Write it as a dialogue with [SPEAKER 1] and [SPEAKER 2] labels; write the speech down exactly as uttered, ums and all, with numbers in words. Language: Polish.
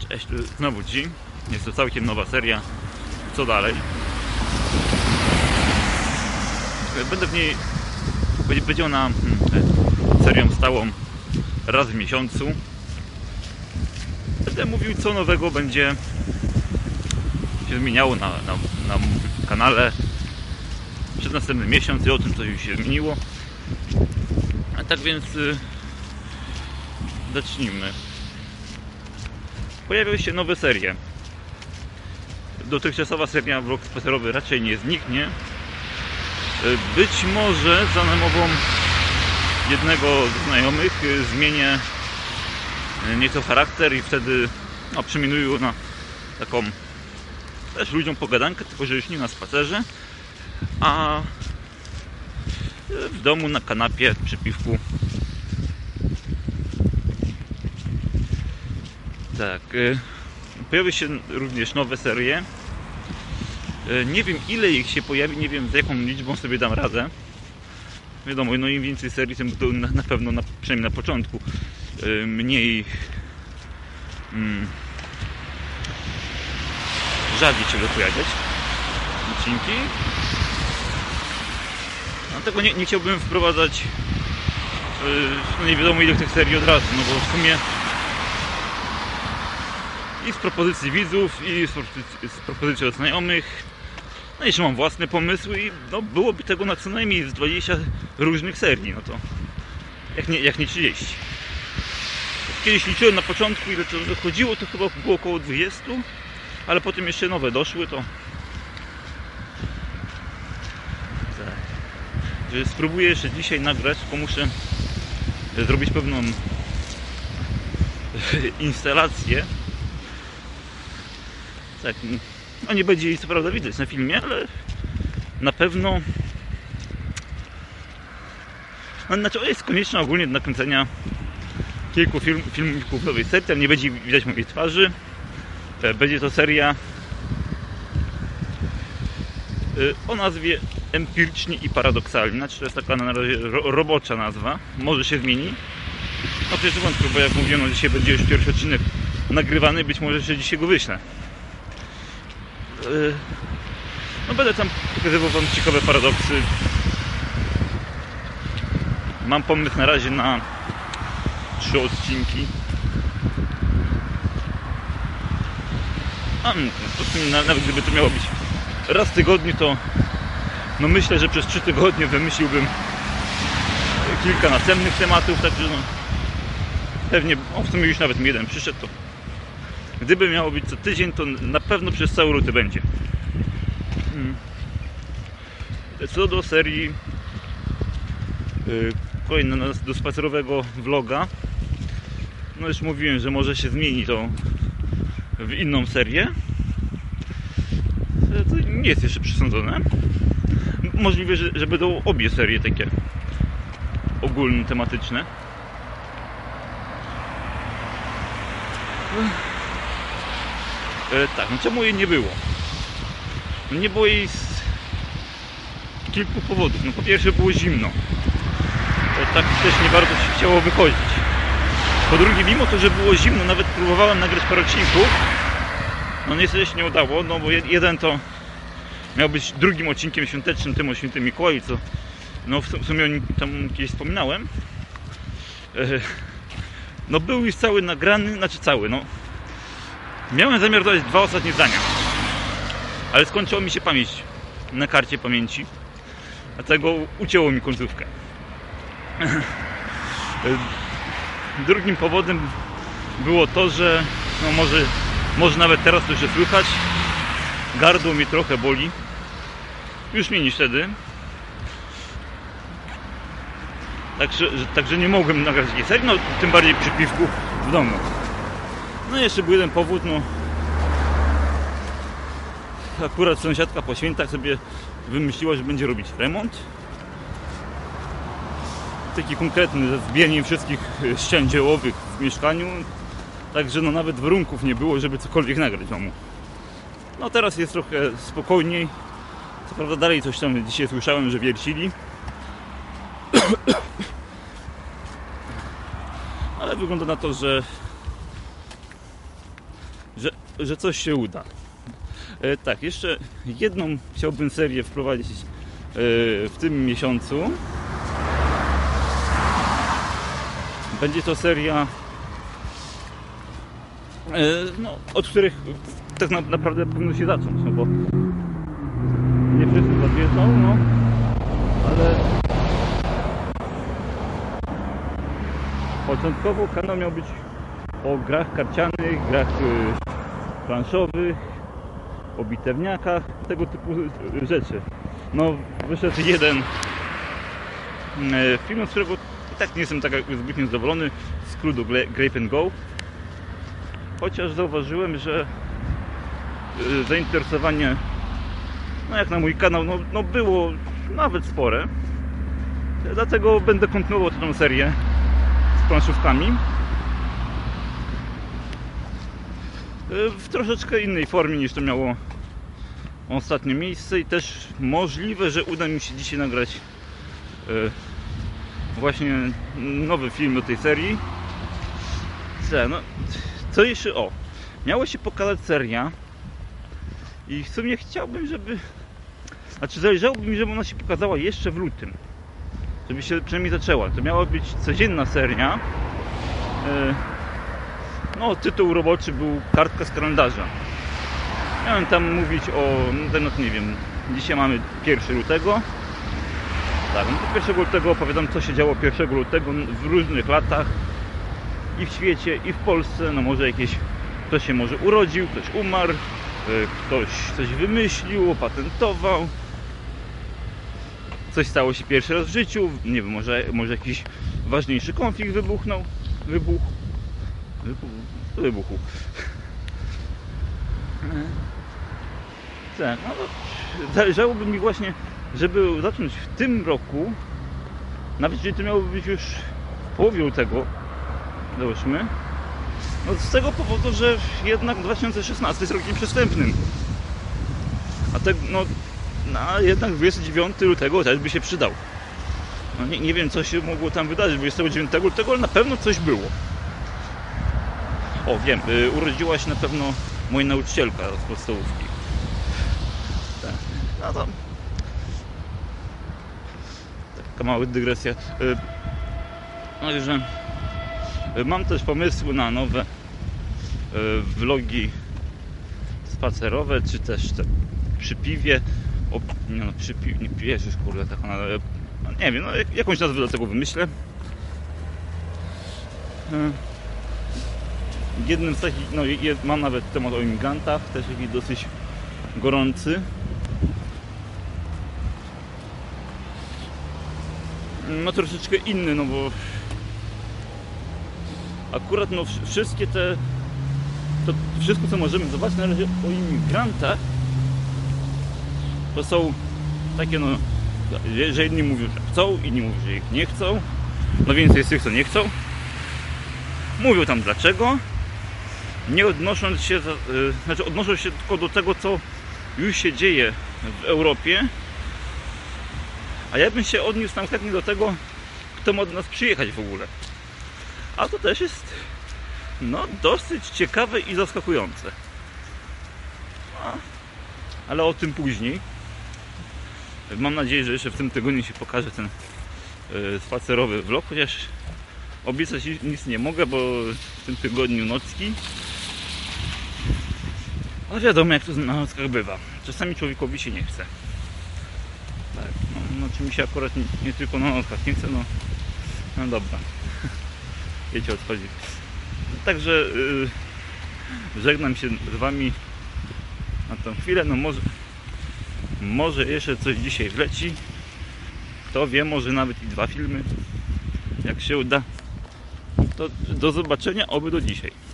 [SPEAKER 1] Cześć, znowu G. Jest to całkiem nowa seria. Co dalej? Będę w niej... Będzie ona serią stałą raz w miesiącu. Będę mówił, co nowego będzie się zmieniało na, na, na kanale przez następny miesiąc i o tym, co już się zmieniło. A tak więc yy, zacznijmy. Pojawią się nowe serie. Dotychczasowa seria Vlog spacerowy raczej nie zniknie. Być może za namową jednego z znajomych zmienię nieco charakter i wtedy no, przeminuję na taką też ludziom pogadankę, tylko że już nie na spacerze, a w domu na kanapie przy piwku. Tak, pojawią się również nowe serie. Nie wiem, ile ich się pojawi, nie wiem, z jaką liczbą sobie dam radę. Wiadomo, no im więcej serii, tym to na, na pewno, na, przynajmniej na początku, mniej mm, rzadziej trzeba pojawiać odcinki. Dlatego nie, nie chciałbym wprowadzać no nie wiadomo ile tych serii od razu, no bo w sumie i z propozycji widzów, i z propozycji, z propozycji od znajomych. No jeszcze mam własne pomysły i no, byłoby tego na co najmniej z dwadzieścia różnych serii, no to jak nie, jak nie trzydzieści. Kiedyś liczyłem na początku, ile to wychodziło, to chyba było około dwudziestu, ale potem jeszcze nowe doszły, to tak. Spróbuję jeszcze dzisiaj nagrać, tylko muszę zrobić pewną instalację. Tak, no nie będzie jej co prawda widać na filmie, ale na pewno no, znaczy jest konieczna ogólnie do nakręcenia kilku film, filmików nowej serii. Tam nie będzie widać mojej twarzy. Będzie to seria o nazwie Empiryczni i Paradoksalni. Znaczy to jest taka na razie ro, robocza nazwa. Może się zmieni. No przecież wątpię, bo jak mówiłem, no, dzisiaj będzie już pierwszy odcinek nagrywany. Być może jeszcze dzisiaj go wyślę. No będę tam pokazywał wam ciekawe paradoksy. Mam pomysł na razie na trzy odcinki. A, nawet gdyby to miało być raz w tygodniu, to no myślę, że przez trzy tygodnie wymyśliłbym kilka następnych tematów, także no pewnie, o w sumie już nawet mi jeden przyszedł, to gdyby miało być co tydzień, to na pewno przez całą rutę będzie. Co do serii yy, kolejna do spacerowego vloga, no już mówiłem, że może się zmieni to w inną serię. To nie jest jeszcze przesądzone. Możliwe, że, że będą obie serie takie ogólne, tematyczne. E, tak, no czemu jej nie było? No nie było jej z kilku powodów. No po pierwsze było zimno. To tak też nie bardzo się chciało wychodzić. Po drugie, mimo to, że było zimno, nawet próbowałem nagrać parę odcinków. No niestety się nie udało, no bo jeden to miał być drugim odcinkiem świątecznym, tym o Świętym Mikołaju, co no w sumie o nim tam kiedyś wspominałem. No był już cały nagrany, znaczy cały, no. Miałem zamiar dodać dwa ostatnie zdania, ale skończyła mi się pamięć na karcie pamięci, dlatego ucięło mi końcówkę. Drugim powodem było to, że no może, może nawet teraz to się słychać, gardło mnie trochę boli, już mniej niż wtedy, także, także nie mogłem nagrać takiej serii, no tym bardziej przy piwku w domu. No i jeszcze był jeden powód, no akurat sąsiadka po świętach sobie wymyśliła, że będzie robić remont. Taki konkretny, ze zbijaniem wszystkich ścian dziełowych w mieszkaniu. Także no nawet warunków nie było, żeby cokolwiek nagrać w domu. No teraz jest trochę spokojniej. Co prawda dalej coś tam dzisiaj słyszałem, że wiercili. Ale wygląda na to, że że, że coś się uda. E, tak, jeszcze jedną chciałbym serię wprowadzić e, w tym miesiącu. Będzie to seria, e, no, od których tak na, naprawdę powinno się zacząć, no bo nie wszyscy to wiedzą, no, ale początkowo kanał miał być o grach karcianych, grach y, planszowych, o bitewniakach, tego typu rzeczy. No, wyszedł jeden y, film, z którego i tak nie jestem tak zbytnio zadowolony, z Cluedo Grape and Go. Chociaż zauważyłem, że y, zainteresowanie, no jak na mój kanał, no, no było nawet spore. Dlatego będę kontynuował tę serię z planszówkami w troszeczkę innej formie niż to miało ostatnie miejsce i też możliwe, że uda mi się dzisiaj nagrać właśnie nowy film do tej serii. Co, no, co jeszcze? O, miała się pokazać seria i w sumie chciałbym, żeby, znaczy zależałoby mi, żeby ona się pokazała jeszcze w lutym, żeby się przynajmniej zaczęła. To miała być codzienna seria. No, tytuł roboczy był Kartka z kalendarza. Miałem tam mówić o, no temat nie wiem, dzisiaj mamy pierwszego lutego. Tak, no to pierwszego lutego opowiadam, co się działo pierwszego lutego w różnych latach i w świecie, i w Polsce. No może jakieś, ktoś się może urodził, ktoś umarł, ktoś coś wymyślił, opatentował, coś stało się pierwszy raz w życiu, nie wiem, może, może jakiś ważniejszy konflikt wybuchnął, wybuchł, wybuchł, wybuchł. Tak, no to zależałoby mi właśnie, żeby zacząć w tym roku, nawet jeżeli to miałoby być już w połowie lutego, załóżmy, no z tego powodu, że jednak dwa tysiące szesnasty jest rokiem przestępnym. A tak, no, no jednak dwudziestego dziewiątego lutego też by się przydał. No nie, nie wiem, co się mogło tam wydarzyć dwudziestego dziewiątego lutego, ale na pewno coś było. O, wiem, y, urodziła się na pewno moja nauczycielka z podstawówki. Tak. No to taka mała dygresja. Y, Także y, mam też pomysły na nowe y, vlogi spacerowe, czy też te przy piwie. O, nie no, przy piwie, nie pijesz już, kurde, tak ona, no, nie wiem, no, jakąś nazwę do tego wymyślę. Y, Jednym z takich, no jed, mam nawet temat o imigrantach, też jakiś dosyć gorący. No troszeczkę inny, no bo akurat no wszystkie te, to wszystko co możemy zobaczyć na razie o imigrantach, to są takie, no, że jedni mówią, że chcą, inni mówią, że ich nie chcą, no więcej jest tych, co nie chcą. Mówią tam dlaczego, nie odnosząc się, yy, znaczy odnoszą się tylko do tego, co już się dzieje w Europie, a ja bym się odniósł tam chętnie do tego, kto ma do nas przyjechać w ogóle. A to też jest, no, dosyć ciekawe i zaskakujące. A, ale o tym później. Mam nadzieję, że jeszcze w tym tygodniu się pokaże ten yy, spacerowy vlog, chociaż obiecać nic nie mogę, bo w tym tygodniu nocki. A wiadomo, jak to na nockach bywa. Czasami człowiekowi się nie chce. Tak, no, no czy mi się akurat nie, nie tylko na nockach nie chce, no, no dobra. Wiecie, o co chodzi. Także yy, żegnam się z wami na tę chwilę. No może, może jeszcze coś dzisiaj wleci. Kto wie, może nawet i dwa filmy. Jak się uda. To do zobaczenia, oby do dzisiaj.